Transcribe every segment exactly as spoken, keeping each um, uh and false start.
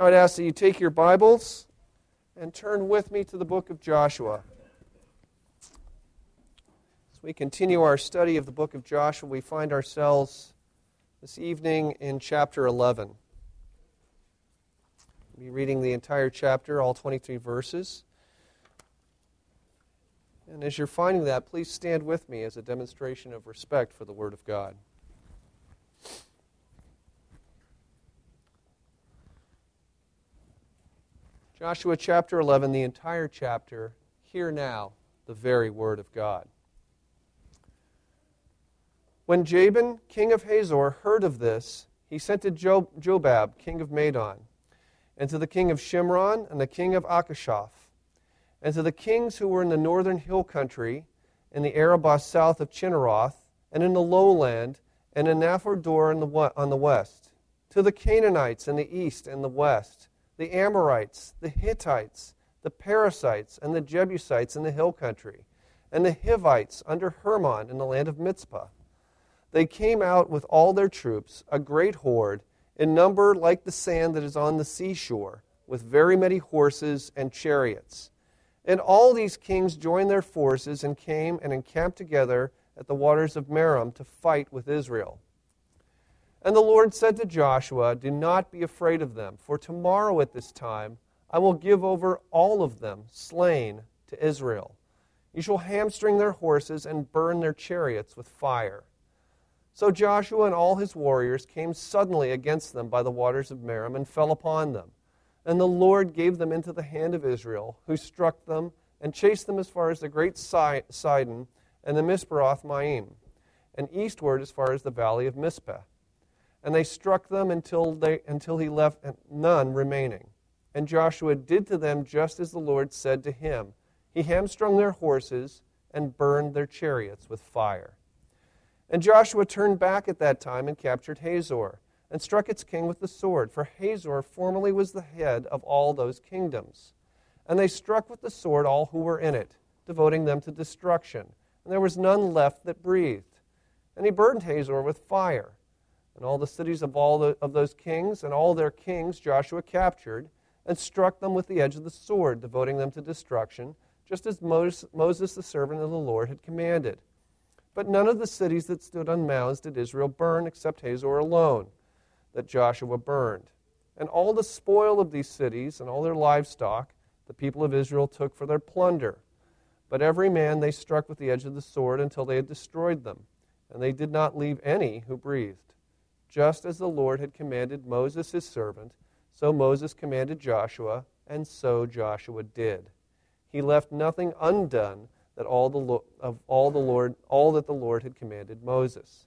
Now I'd ask that you take your Bibles and turn with me to the book of Joshua. As we continue our study of the book of Joshua, we find ourselves this evening in chapter eleven. We'll be reading the entire chapter, all twenty-three verses. And as you're finding that, please stand with me as a demonstration of respect for the Word of God. Joshua chapter eleven, the entire chapter, hear now the very word of God. When Jabin, king of Hazor, heard of this, he sent to Jo- Jobab, king of Madon, and to the king of Shimron, and the king of Akashaph, and to the kings who were in the northern hill country, in the Arabah south of Chinneroth, and in the lowland, and in Naphdor in the, on the west, to the Canaanites in the east and the west, the Amorites, the Hittites, the Perizzites, and the Jebusites in the hill country, and the Hivites under Hermon in the land of Mizpah. They came out with all their troops, a great horde, in number like the sand that is on the seashore, with very many horses and chariots. And all these kings joined their forces and came and encamped together at the waters of Merom to fight with Israel. And the Lord said to Joshua, "Do not be afraid of them, for tomorrow at this time I will give over all of them, slain, to Israel. You shall hamstring their horses and burn their chariots with fire." So Joshua and all his warriors came suddenly against them by the waters of Merom and fell upon them. And the Lord gave them into the hand of Israel, who struck them and chased them as far as the great Sidon and the Mishperoth Maim, and eastward as far as the valley of Mizpeh. And they struck them until they until he left none remaining. And Joshua did to them just as the Lord said to him. He hamstrung their horses and burned their chariots with fire. And Joshua turned back at that time and captured Hazor, and struck its king with the sword, for Hazor formerly was the head of all those kingdoms. And they struck with the sword all who were in it, devoting them to destruction, and there was none left that breathed. And he burned Hazor with fire. And all the cities of all the, of those kings and all their kings Joshua captured, and struck them with the edge of the sword, devoting them to destruction, just as Moses, Moses the servant of the Lord had commanded. But none of the cities that stood on mounds did Israel burn, except Hazor alone, that Joshua burned. And all the spoil of these cities and all their livestock the people of Israel took for their plunder. But every man they struck with the edge of the sword until they had destroyed them, and they did not leave any who breathed. Just as the Lord had commanded Moses his servant, so Moses commanded Joshua, and so Joshua did. He left nothing undone that all the of all the Lord all that the Lord had commanded Moses.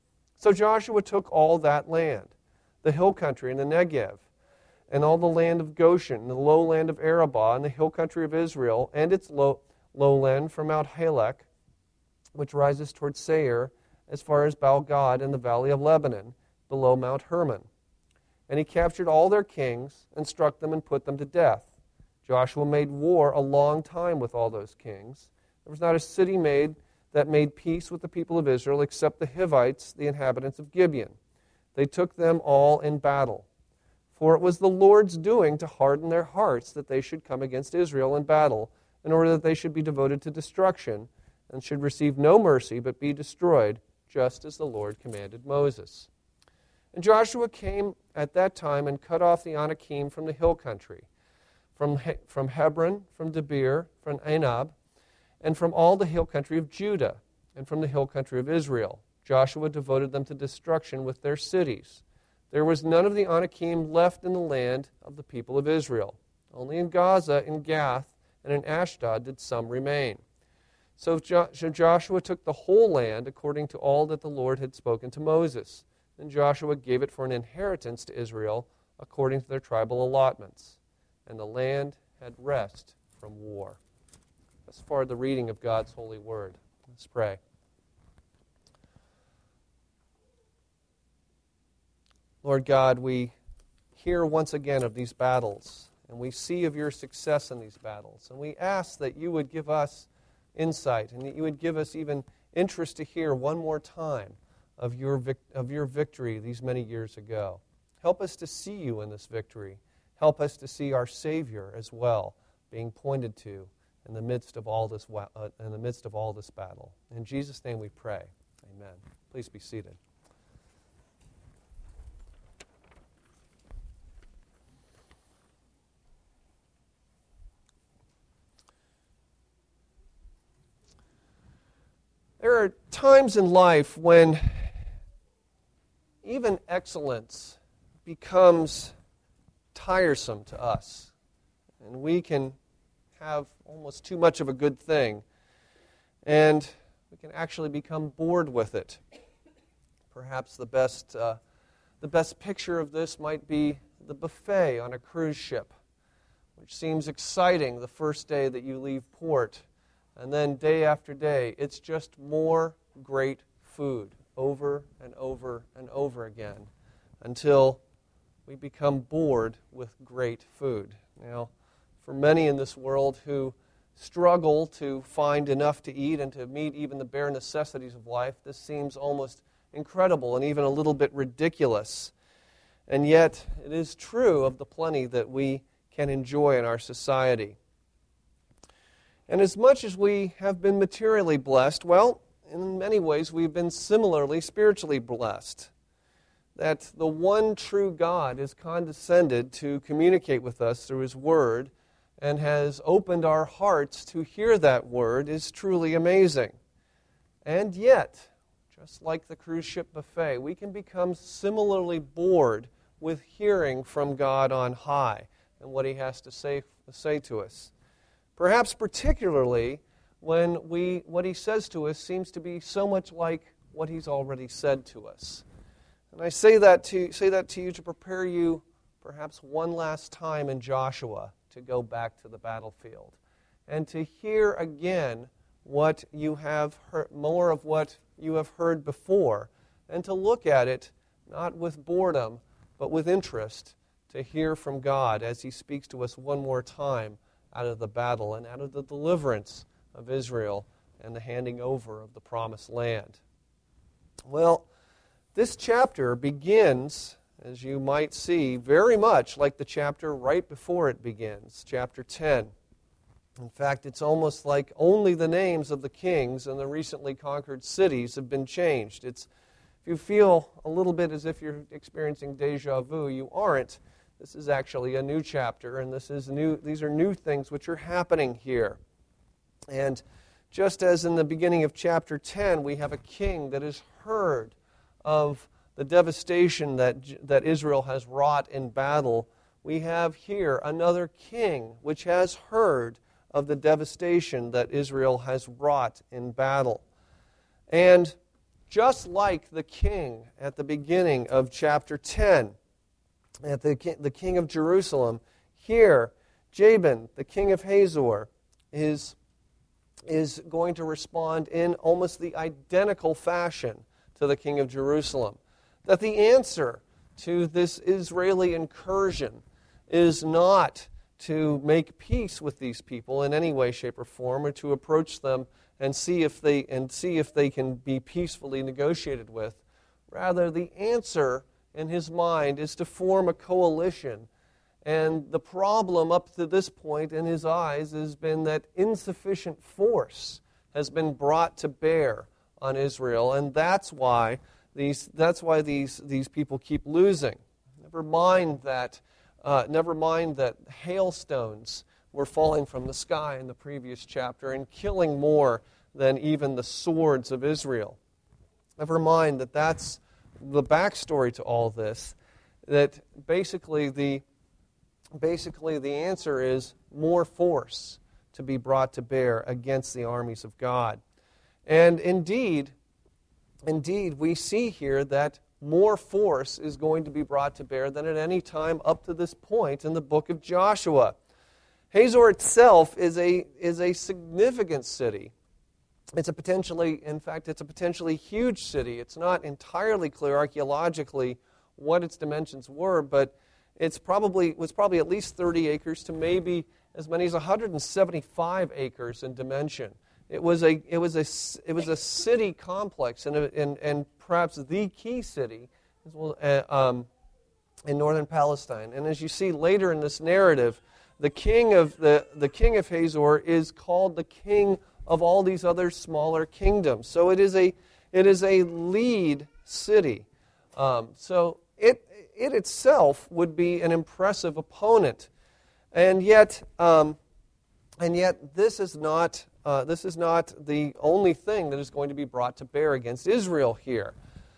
So Joshua took all that land, the hill country and the Negev, and all the land of Goshen, the lowland of Arabah, and the hill country of Israel, and its low, lowland from Mount Halak, which rises toward Seir, as far as Baal-Gad in the valley of Lebanon, below Mount Hermon. And he captured all their kings and struck them and put them to death. Joshua made war a long time with all those kings. There was not a city made that made peace with the people of Israel except the Hivites, the inhabitants of Gibeon. They took them all in battle. For it was the Lord's doing to harden their hearts that they should come against Israel in battle, in order that they should be devoted to destruction and should receive no mercy but be destroyed, just as the Lord commanded Moses. And Joshua came at that time and cut off the Anakim from the hill country, from, he- from Hebron, from Debir, from Anab, and from all the hill country of Judah, and from the hill country of Israel. Joshua devoted them to destruction with their cities. There was none of the Anakim left in the land of the people of Israel. Only in Gaza, in Gath, and in Ashdod did some remain. So Joshua took the whole land according to all that the Lord had spoken to Moses. And Joshua gave it for an inheritance to Israel according to their tribal allotments. And the land had rest from war. As far as the reading of God's holy word. Let's pray. Lord God, we hear once again of these battles, and we see of your success in these battles. And we ask that you would give us insight, and that you would give us even interest to hear one more time of your vic- of your victory these many years ago. Help us to see you in this victory. help us to see our Savior as well being pointed to in the midst of all this uh, in the midst of all this battle. In Jesus' name we pray. Amen. Please be seated. There are times in life when even excellence becomes tiresome to us, and we can have almost too much of a good thing, and we can actually become bored with it. Perhaps the best, uh, the best picture of this might be the buffet on a cruise ship, which seems exciting the first day that you leave port. And then day after day, it's just more great food over and over and over again until we become bored with great food. Now, for many in this world who struggle to find enough to eat and to meet even the bare necessities of life, this seems almost incredible and even a little bit ridiculous. And yet, it is true of the plenty that we can enjoy in our society. And as much as we have been materially blessed, well, in many ways we've been similarly spiritually blessed. That the one true God has condescended to communicate with us through His Word and has opened our hearts to hear that Word is truly amazing. And yet, just like the cruise ship buffet, we can become similarly bored with hearing from God on high and what He has to say, say to us. Perhaps particularly when we what He says to us seems to be so much like what He's already said to us. And I say that to say that to you to prepare you perhaps one last time in Joshua to go back to the battlefield and to hear again what you have heard, more of what you have heard before, and to look at it not with boredom but with interest, to hear from God as He speaks to us one more time out of the battle and out of the deliverance of Israel and the handing over of the promised land. Well, this chapter begins, as you might see, very much like the chapter right before it begins, chapter ten. In fact, it's almost like only the names of the kings and the recently conquered cities have been changed. It's, if you feel a little bit as if you're experiencing déjà vu, you aren't. This is actually a new chapter, and this is new. These are new things which are happening here. And just as in the beginning of chapter ten, we have a king that has heard of the devastation that, that Israel has wrought in battle, we have here another king which has heard of the devastation that Israel has wrought in battle. And just like the king at the beginning of chapter ten, at the king, the king of Jerusalem, here, Jabin, the king of Hazor, is, is going to respond in almost the identical fashion to the king of Jerusalem. That the answer to this Israeli incursion is not to make peace with these people in any way, shape, or form, or to approach them and see if they and see if they can be peacefully negotiated with. Rather, the answer in his mind is to form a coalition. And the problem up to this point in his eyes has been that insufficient force has been brought to bear on Israel, and that's why these that's why these these people keep losing. Never mind that uh, never mind that hailstones were falling from the sky in the previous chapter and killing more than even the swords of Israel. Never mind that that's the backstory to all this, that basically the basically the answer is more force to be brought to bear against the armies of God. And indeed, indeed, we see here that more force is going to be brought to bear than at any time up to this point in the book of Joshua. Hazor itself is a is a significant city. It's a potentially, in fact, it's a potentially huge city. It's not entirely clear archaeologically what its dimensions were, but it's probably was probably at least thirty acres to maybe as many as one hundred seventy-five acres in dimension. It was a it was a it was a city complex, and and and perhaps the key city, as well, uh, um, in northern Palestine. And as you see later in this narrative, the king of the, the king of Hazor is called the king of all these other smaller kingdoms. So it is a it is a lead city. Um, so it it itself would be an impressive opponent, and yet um, and yet this is not uh, this is not the only thing that is going to be brought to bear against Israel here.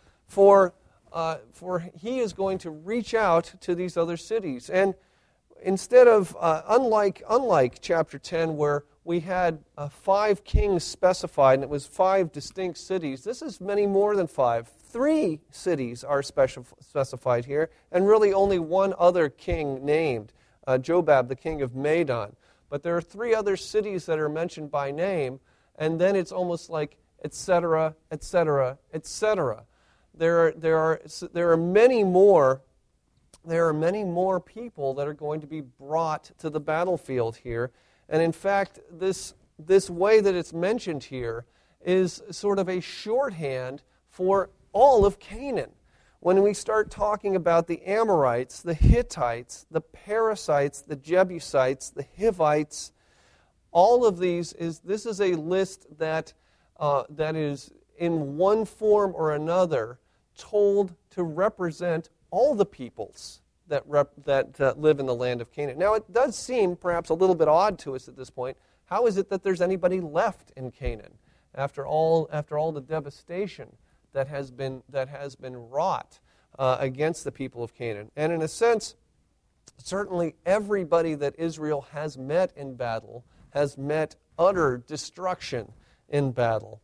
For uh, for he is going to reach out to these other cities, and instead of uh, unlike unlike chapter ten where we had uh, five kings specified, and it was five distinct cities. This is many more than five. Three cities are specif- specified here, and really only one other king named, uh, Jobab, the king of Madon. But there are three other cities that are mentioned by name, and then it's almost like et cetera, et cetera, et cetera. There are there are there are many more. There are many more people that are going to be brought to the battlefield here. And in fact, this, this way that it's mentioned here is sort of a shorthand for all of Canaan. When we start talking about the Amorites, the Hittites, the Perizzites, the Jebusites, the Hivites, all of these, is this is a list that, uh, that is in one form or another told to represent all the peoples that rep, that uh, live in the land of Canaan. Now, it does seem perhaps a little bit odd to us at this point. How is it that there's anybody left in Canaan after all after all the devastation that has been that has been wrought uh, against the people of Canaan? And in a sense, certainly everybody that Israel has met in battle has met utter destruction in battle.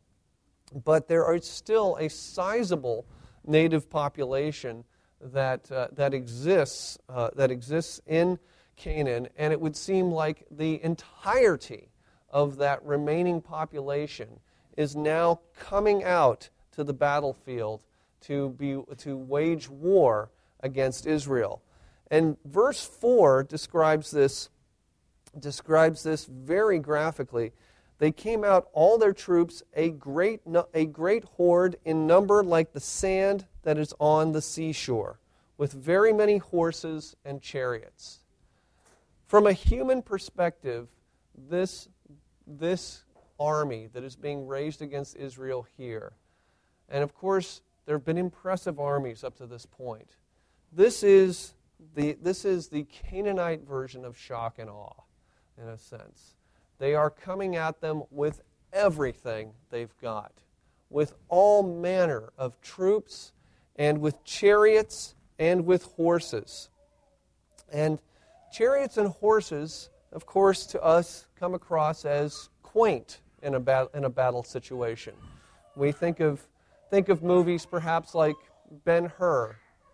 But there are still a sizable native population that uh, that exists uh, that exists in Canaan, and it would seem like the entirety of that remaining population is now coming out to the battlefield to be to wage war against Israel. And verse four describes this describes this very graphically. They came out, all their troops, a great a great horde in number like the sand that is on the seashore, with very many horses and chariots. From a human perspective, this, this army that is being raised against Israel here, and of course, there have been impressive armies up to this point. This is the, this is the Canaanite version of shock and awe, in a sense. They are coming at them with everything they've got, with all manner of troops, and with chariots, and with horses. And chariots and horses, of course, to us, come across as quaint in a, bat- in a battle situation. We think of think of movies perhaps like Ben-Hur,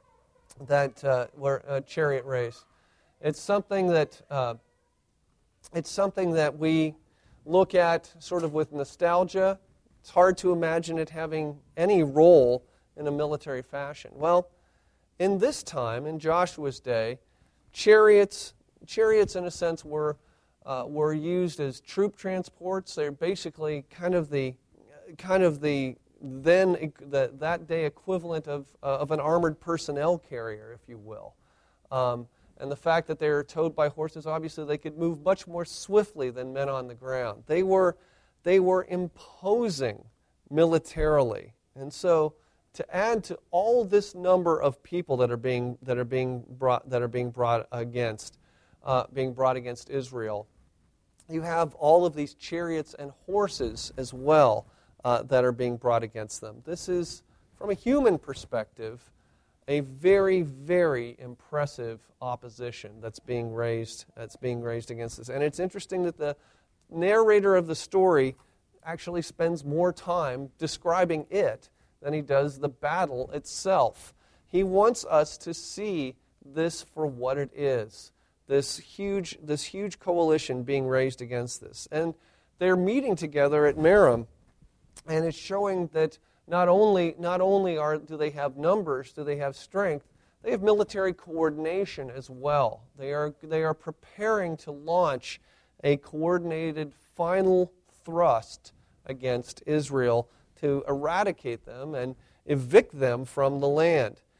that uh, where a chariot race. It's something that uh, it's something that we look at sort of with nostalgia. It's hard to imagine it having any role in a military fashion. Well, in this time, in Joshua's day, chariots, chariots in a sense were uh, were used as troop transports. They're basically kind of the kind of the then the, that day equivalent of uh, of an armored personnel carrier, if you will. Um, and the fact that they were towed by horses, obviously, they could move much more swiftly than men on the ground. They were they were imposing militarily, and so to add to all this number of people that are being that are being brought that are being brought against uh, being brought against Israel, you have all of these chariots and horses as well uh, that are being brought against them. This is, from a human perspective, a very, very impressive opposition that's being raised that's being raised against this. And it's interesting that the narrator of the story actually spends more time describing it than he does the battle itself. He wants us to see this for what it is. This huge, this huge coalition being raised against this. And they're meeting together at Merom, and it's showing that not only not only are do they have numbers, do they have strength, they have military coordination as well. They are they are preparing to launch a coordinated final thrust against Israel to eradicate them and evict them from the land.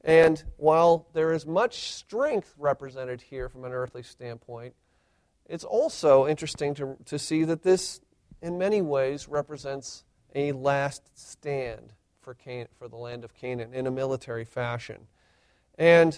And while there is much strength represented here from an earthly standpoint, it's also interesting to, to see that this, in many ways, represents a last stand for Can- for the land of Canaan in a military fashion. And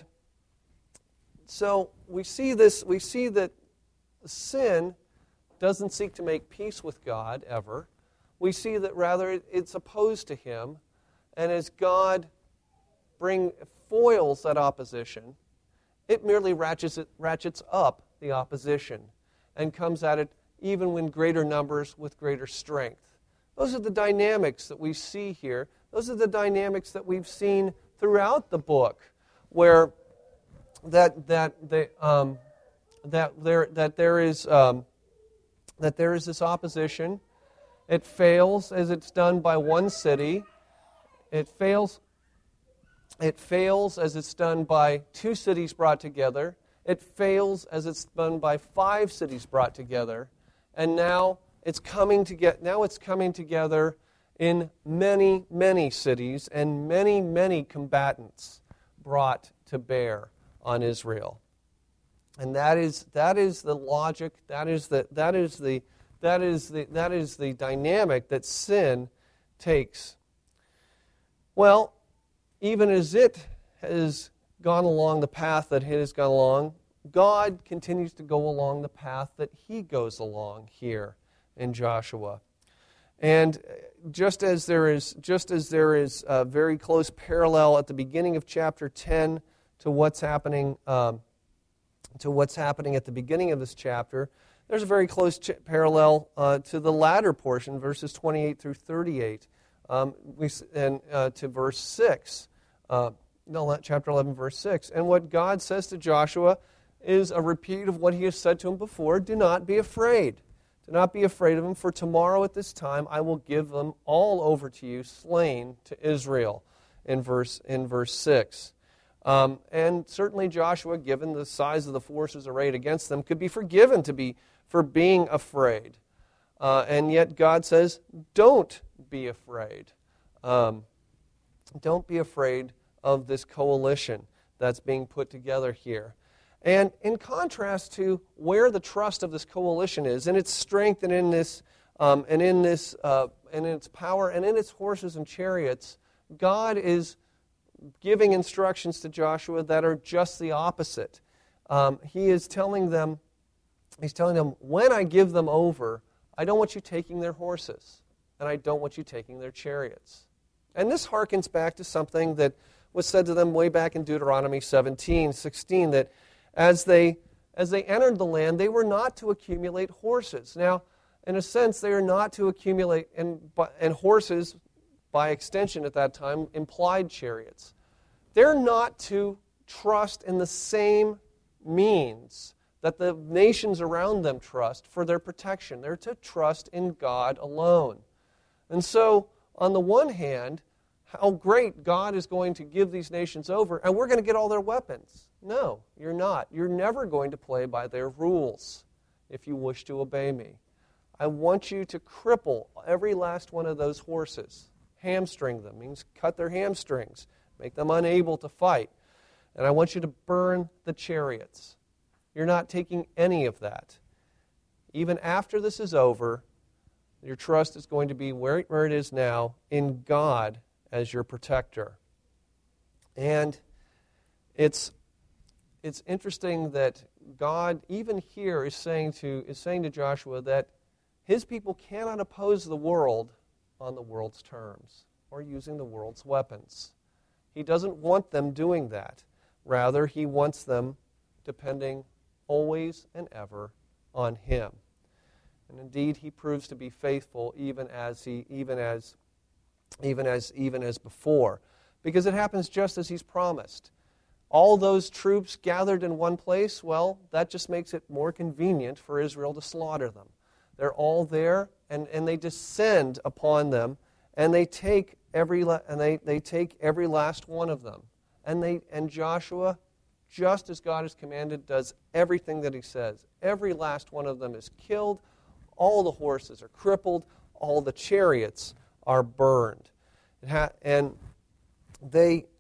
so we see this, we see that sin doesn't seek to make peace with God ever. We see that rather it's opposed to Him, and as God bring foils that opposition, it merely ratchets, it, ratchets up the opposition and comes at it even when greater numbers with greater strength. Those are the dynamics that we see here. Those are the dynamics that we've seen throughout the book, where that that they, um, that there that there is um, that there is this opposition. It fails as it's done by one city. It fails. It fails as it's done by two cities brought together. It fails as it's done by five cities brought together. And now it's coming to get, now it's coming together in many, many cities and many, many combatants brought to bear on Israel. And that is that is the logic, that is the that is the that is the that is the dynamic that sin takes. Well, even as it has gone along the path that it has gone along, God continues to go along the path that He goes along here in Joshua. And just as there is, just as there is a very close parallel at the beginning of chapter ten to what's happening, um, to what's happening at the beginning of this chapter, there's a very close ch- parallel uh, to the latter portion, verses twenty-eight through thirty-eight, um, we, and uh, to verse six. Uh, no, chapter eleven, verse six. And what God says to Joshua is a repeat of what He has said to him before. Do not be afraid. Do not be afraid of them, for tomorrow at this time I will give them all over to you, slain to Israel, in verse, in verse six. Um, and certainly Joshua, given the size of the forces arrayed against them, could be forgiven to be for being afraid. Uh, and yet God says, don't be afraid. Um, don't be afraid of this coalition that's being put together here. And in contrast to where the trust of this coalition is, in its strength and in this, um, and in this, uh, and in its power and in its horses and chariots, God is giving instructions to Joshua that are just the opposite. Um, he is telling them, he's telling them, when I give them over, I don't want you taking their horses, and I don't want you taking their chariots. And this harkens back to something that was said to them way back in Deuteronomy seventeen, sixteen, that As they, as they entered the land, they were not to accumulate horses. Now, in a sense, they are not to accumulate, and, and horses, by extension at that time, implied chariots. They're not to trust in the same means that the nations around them trust for their protection. They're to trust in God alone. And so, on the one hand, how great God is going to give these nations over, and we're going to get all their weapons. No, you're not. You're never going to play by their rules if you wish to obey me. I want you to cripple every last one of those horses. Hamstring them means cut their hamstrings, make them unable to fight. And I want you to burn the chariots. You're not taking any of that. Even after this is over, your trust is going to be where, where it is now, in God as your protector. And it's It's interesting that God, even here, is saying to is saying to Joshua that His people cannot oppose the world on the world's terms or using the world's weapons. He doesn't want them doing that. Rather, He wants them depending always and ever on Him. And indeed, He proves to be faithful even as he even as even as even as before, because it happens just as He's promised. All those troops gathered in one place, well, that just makes it more convenient for Israel to slaughter them. They're all there, and, and they descend upon them, and they take every and they, they take every last one of them. And they and Joshua, just as God has commanded, does everything that He says. Every last one of them is killed. All the horses are crippled. All the chariots are burned. It ha- and they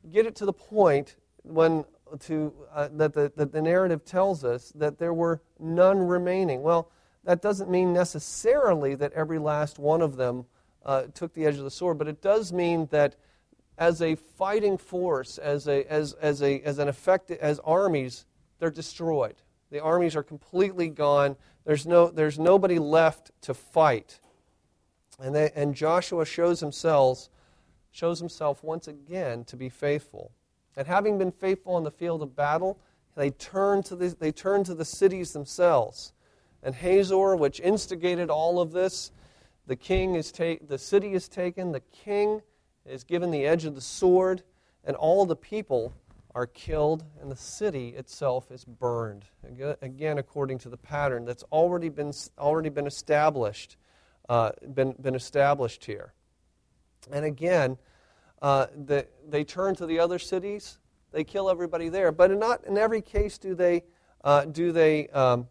get it to the point when to uh, that, the, that the narrative tells us that there were none remaining. Well, that doesn't mean necessarily that every last one of them uh, took the edge of the sword, but it does mean that as a fighting force, as a as as a as an effect, as armies, they're destroyed. The armies are completely gone. There's no there's nobody left to fight. And they, and Joshua shows himself shows himself once again to be faithful. And having been faithful in the field of battle, they turn to the they turn to the cities themselves. And Hazor, which instigated all of this, the king is ta- the city is taken, the king is given the edge of the sword, and all the people are killed, and the city itself is burned. Again, according to the pattern that's already been already been established, uh, been been established here. And again, uh, the, they turn to the other cities, they kill everybody there. But not in every case do they uh, do they um,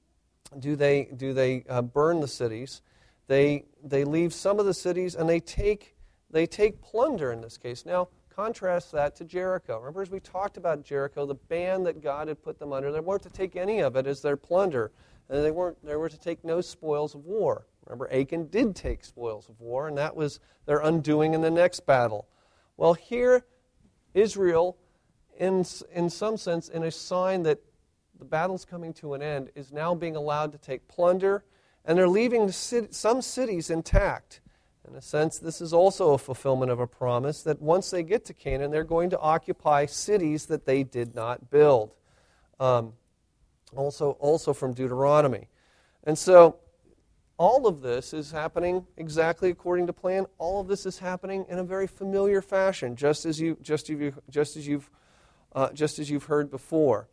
do they do they uh, burn the cities. They they leave some of the cities, and they take they take plunder in this case. Now, contrast that to Jericho. Remember, as we talked about Jericho, the ban that God had put them under, they weren't to take any of it as their plunder, and they weren't they were to take no spoils of war. Remember, Achan did take spoils of war, and that was their undoing in the next battle. Well, here, Israel, in in some sense, in a sign that the battle's coming to an end, is now being allowed to take plunder, and they're leaving the city, some cities intact. In a sense, this is also a fulfillment of a promise that once they get to Canaan, they're going to occupy cities that they did not build. Um, also, also from Deuteronomy. And so, all of this is happening exactly according to plan. All of this is happening in a very familiar fashion, just as you, just as you, just as you've, uh, just as you've heard before.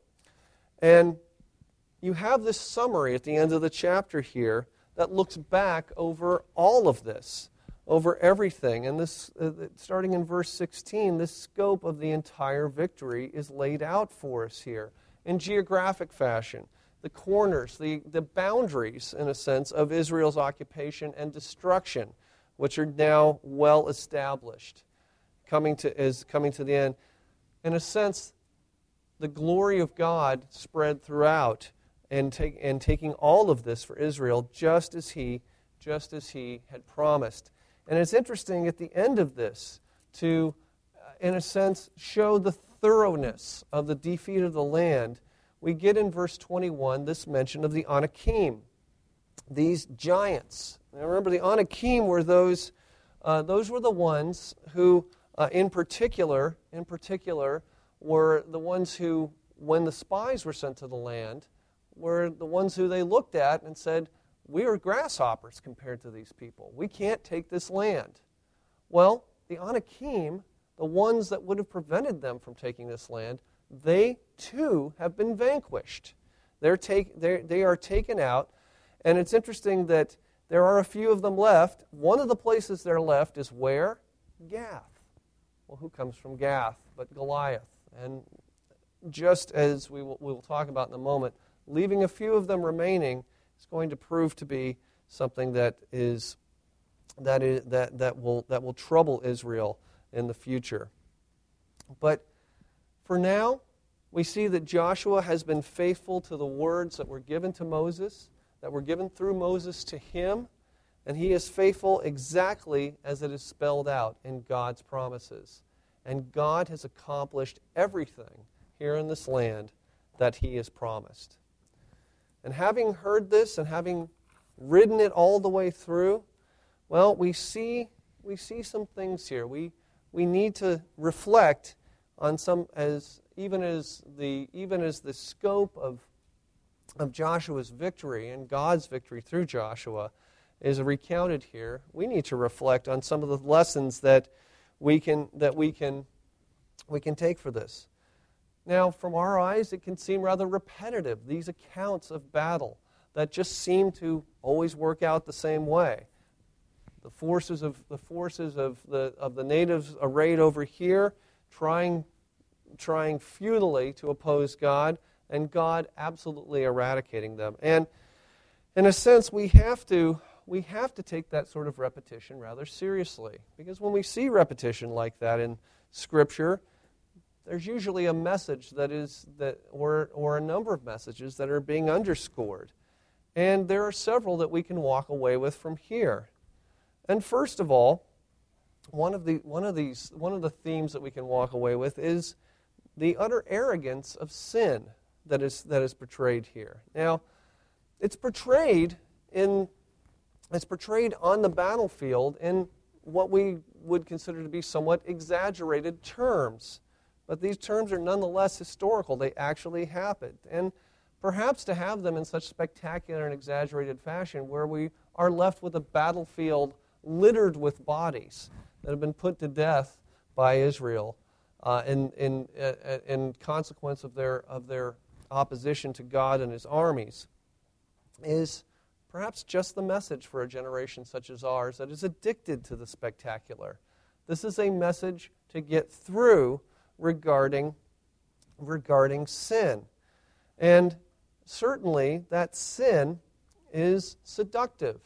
And you have this summary at the end of the chapter here that looks back over all of this. Over everything. And this, uh, starting in verse sixteen, this scope of the entire victory is laid out for us here in geographic fashion. The corners, the, the boundaries, in a sense, of Israel's occupation and destruction, which are now well established, coming to, is coming to the end. In a sense, the glory of God spread throughout and, take, and taking all of this for Israel just as he, just as he had promised. And it's interesting at the end of this to, uh, in a sense, show the thoroughness of the defeat of the land. We get in verse twenty-one this mention of the Anakim, these giants. Now remember, the Anakim were those, uh, those were the ones who, uh, in particular, in particular, were the ones who, when the spies were sent to the land, were the ones who they looked at and said, we are grasshoppers compared to these people. We can't take this land. Well, the Anakim, the ones that would have prevented them from taking this land, they too have been vanquished. They're take, they're, they are taken out, and it's interesting that there are a few of them left. One of the places they're left is where? Gath. Well, who comes from Gath but Goliath? And just as we will, we will talk about in a moment, leaving a few of them remaining is going to prove to be something that is that is that that will that will trouble Israel in the future. But for now, we see that Joshua has been faithful to the words that were given to Moses, that were given through Moses to him, and he is faithful exactly as it is spelled out in God's promises. And God has accomplished everything here in this land that he has promised. And having heard this and having ridden it all the way through, well, we see we see some things here. We we need to reflect on some as even as the even as the scope of of Joshua's victory and God's victory through Joshua is recounted here. We need to reflect on some of the lessons that we can that we can we can take for this. Now, from our eyes, it can seem rather repetitive, these accounts of battle that just seem to always work out the same way. The forces of the forces of the of the natives arrayed over here, trying trying futilely to oppose God, and God absolutely eradicating them. And in a sense, we have to we have to take that sort of repetition rather seriously, because when we see repetition like that in Scripture, there's usually a message that is that or or a number of messages that are being underscored. And there are several that we can walk away with from here. And first of all, one of the one of these one of the themes that we can walk away with is the utter arrogance of sin that is that is portrayed here. Now, it's portrayed in it's portrayed on the battlefield in what we would consider to be somewhat exaggerated terms. But these terms are nonetheless historical. They actually happened. And perhaps to have them in such spectacular and exaggerated fashion where we are left with a battlefield littered with bodies that have been put to death by Israel uh, in, in, uh, in consequence of their, of their opposition to God and His armies is perhaps just the message for a generation such as ours that is addicted to the spectacular. This is a message to get through regarding, regarding sin. And certainly that sin is seductive.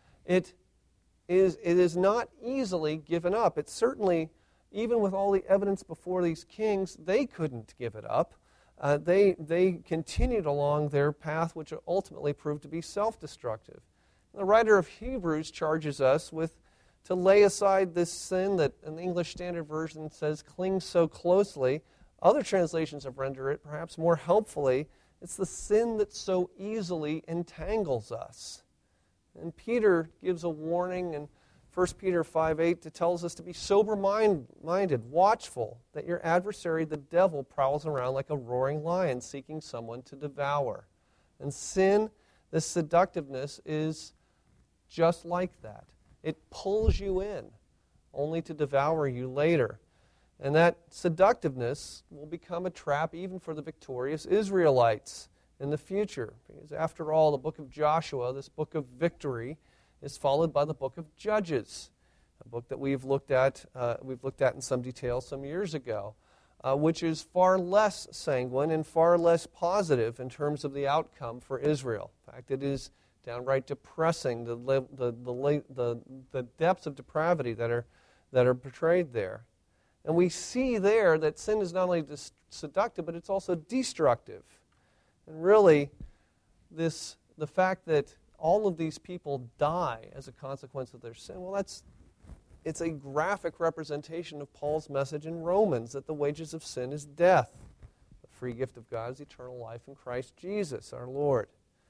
It is, it is not easily given up. It's certainly, even with all the evidence before these kings, they couldn't give it up. Uh, they, they continued along their path, which ultimately proved to be self-destructive. The writer of Hebrews charges us with to lay aside this sin that in the English Standard Version says clings so closely. Other translations have rendered it perhaps more helpfully. It's the sin that so easily entangles us. And Peter gives a warning in First Peter five eight that tells us to be sober-minded, watchful, that your adversary, the devil, prowls around like a roaring lion seeking someone to devour. And sin, this seductiveness, is just like that. It pulls you in, only to devour you later. And that seductiveness will become a trap even for the victorious Israelites in the future. Because after all, the book of Joshua, this book of victory, is followed by the book of Judges, a book that we've looked at uh, we've looked at in some detail some years ago, uh, which is far less sanguine and far less positive in terms of the outcome for Israel. In fact, it is downright depressing, the the the the, the depths of depravity that are that are portrayed there. And we see there that sin is not only dis- seductive, but it's also destructive. And really, this the fact that all of these people die as a consequence of their sin, well, that's it's a graphic representation of Paul's message in Romans that the wages of sin is death. The free gift of God is eternal life in Christ Jesus, our Lord.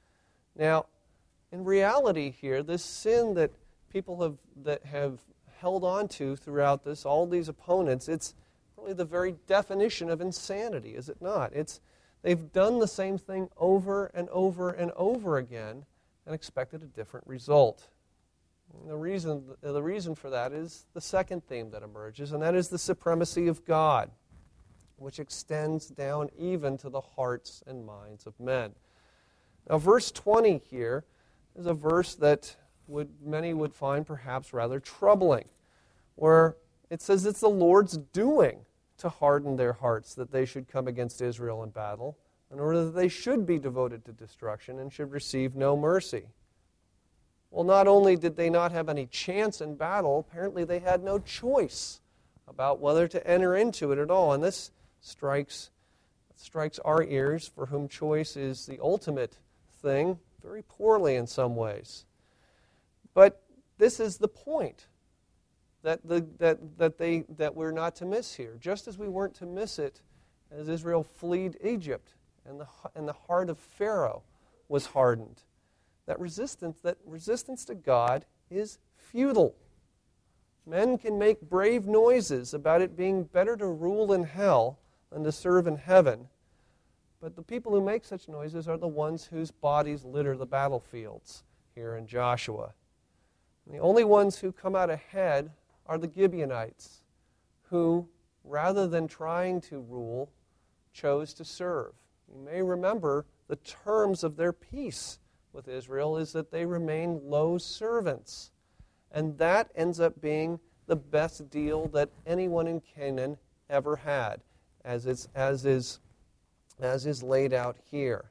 Now, in reality here, this sin that people have that have held on to throughout this, all these opponents, it's really the very definition of insanity, is it not? It's they've done the same thing over and over and over again and expected a different result. And the reason the reason for that is the second theme that emerges, and that is the supremacy of God, which extends down even to the hearts and minds of men. Now, verse twenty here is a verse that would many would find perhaps rather troubling, where it says it's the Lord's doing to harden their hearts that they should come against Israel in battle, in order that they should be devoted to destruction and should receive no mercy. Well, not only did they not have any chance in battle, apparently they had no choice about whether to enter into it at all. And this strikes, strikes our ears, for whom choice is the ultimate thing, very poorly in some ways. But this is the point that the that that they that we're not to miss here. Just as we weren't to miss it as Israel fled Egypt and the and the heart of Pharaoh was hardened. That resistance that resistance to God is futile. Men can make brave noises about it being better to rule in hell than to serve in heaven. But the people who make such noises are the ones whose bodies litter the battlefields here in Joshua. And the only ones who come out ahead are the Gibeonites, who, rather than trying to rule, chose to serve. You may remember the terms of their peace with Israel is that they remain low servants. And that ends up being the best deal that anyone in Canaan ever had, as is, as is, as is laid out here.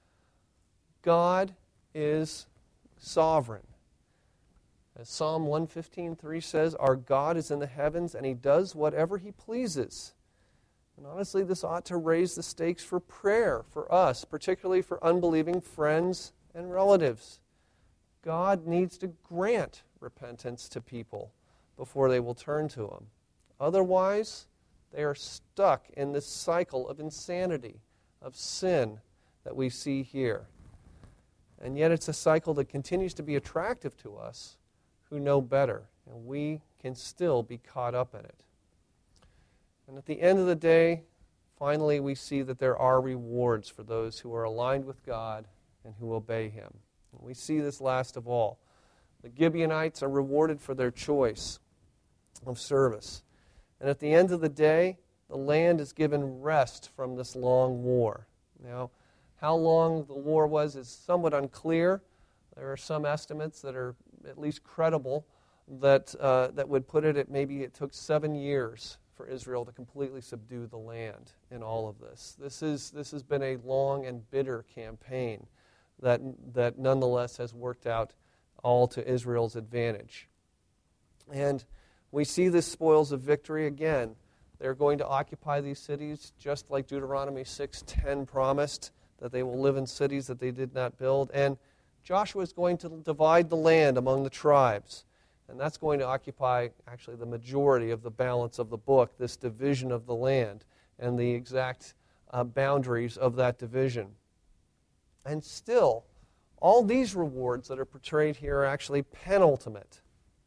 God is sovereign. As Psalm one fifteen three says, our God is in the heavens and He does whatever He pleases. And honestly, this ought to raise the stakes for prayer for us, particularly for unbelieving friends and relatives. God needs to grant repentance to people before they will turn to Him. Otherwise, they are stuck in this cycle of insanity, of sin that we see here. And yet it's a cycle that continues to be attractive to us who know better, and we can still be caught up in it. And at the end of the day, finally we see that there are rewards for those who are aligned with God and who obey Him. And we see this last of all. The Gibeonites are rewarded for their choice of service. And at the end of the day, the land is given rest from this long war. Now, how long the war was is somewhat unclear. There are some estimates that are at least credible that uh, that would put it at maybe it took seven years for Israel to completely subdue the land in all of this. This is this has been a long and bitter campaign that that nonetheless has worked out all to Israel's advantage. And we see this spoils of victory again. They're going to occupy these cities just like Deuteronomy six ten promised, that they will live in cities that they did not build. And Joshua is going to divide the land among the tribes. And that's going to occupy actually the majority of the balance of the book, this division of the land and the exact uh, boundaries of that division. And still, all these rewards that are portrayed here are actually penultimate,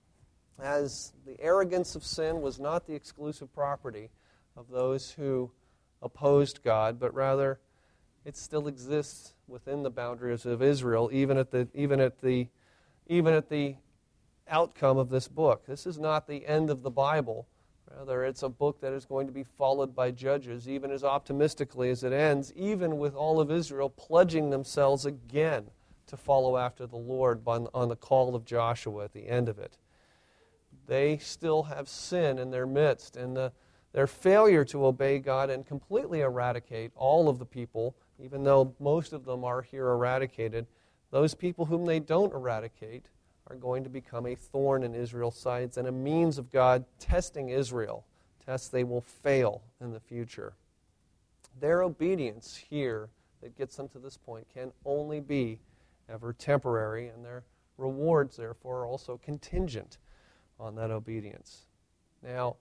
as the arrogance of sin was not the exclusive property of those who opposed God, but rather it still exists within the boundaries of Israel, even at the even at the even at the outcome of this book. This is not the end of the Bible. Rather, it's a book that is going to be followed by judges, even as optimistically as it ends, even with all of Israel pledging themselves again to follow after the Lord on, on the call of Joshua at the end of it. They still have sin in their midst, and the, their failure to obey God and completely eradicate all of the people, even though most of them are here eradicated, those people whom they don't eradicate are going to become a thorn in Israel's sides and a means of God testing Israel, tests they will fail in the future. Their obedience here that gets them to this point can only be ever temporary, and their rewards, therefore, are also contingent on that obedience. Now,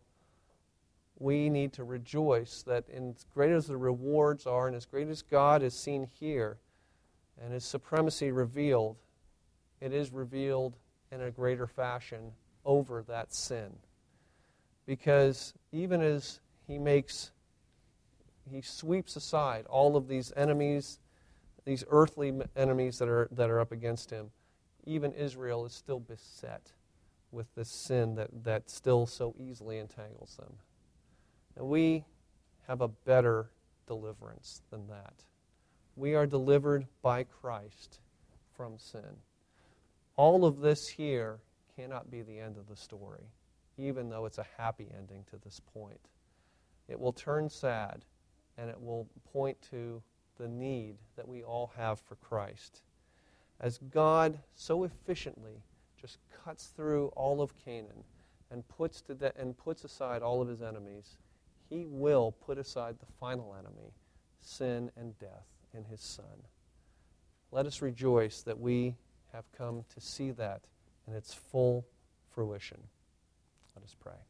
we need to rejoice that in as great as the rewards are and as great as God is seen here and His supremacy revealed, it is revealed in a greater fashion over that sin. Because even as He makes, He sweeps aside all of these enemies, these earthly enemies that are that are up against Him, even Israel is still beset with this sin that, that still so easily entangles them. And we have a better deliverance than that. We are delivered by Christ from sin. All of this here cannot be the end of the story, even though it's a happy ending to this point. It will turn sad, and it will point to the need that we all have for Christ. As God so efficiently just cuts through all of Canaan and puts to de- and puts aside all of his enemies, He will put aside the final enemy, sin and death, in His Son. Let us rejoice that we have come to see that in its full fruition. Let us pray.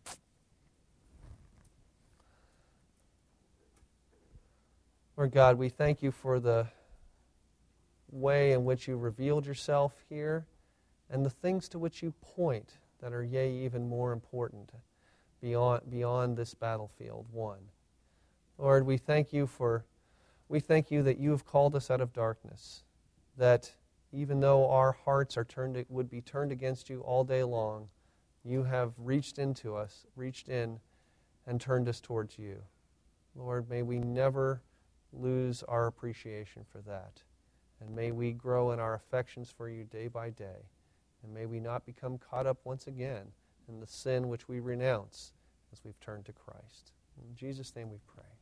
Lord God, we thank You for the way in which You revealed Yourself here and the things to which You point that are, yea, even more important beyond, beyond this battlefield won. Lord, we thank You for, we thank You that You have called us out of darkness, that even though our hearts are turned, would be turned against You all day long, You have reached into us, reached in, and turned us towards You. Lord, may we never lose our appreciation for that. And may we grow in our affections for You day by day. And may we not become caught up once again in the sin which we renounce as we've turned to Christ. In Jesus' name we pray.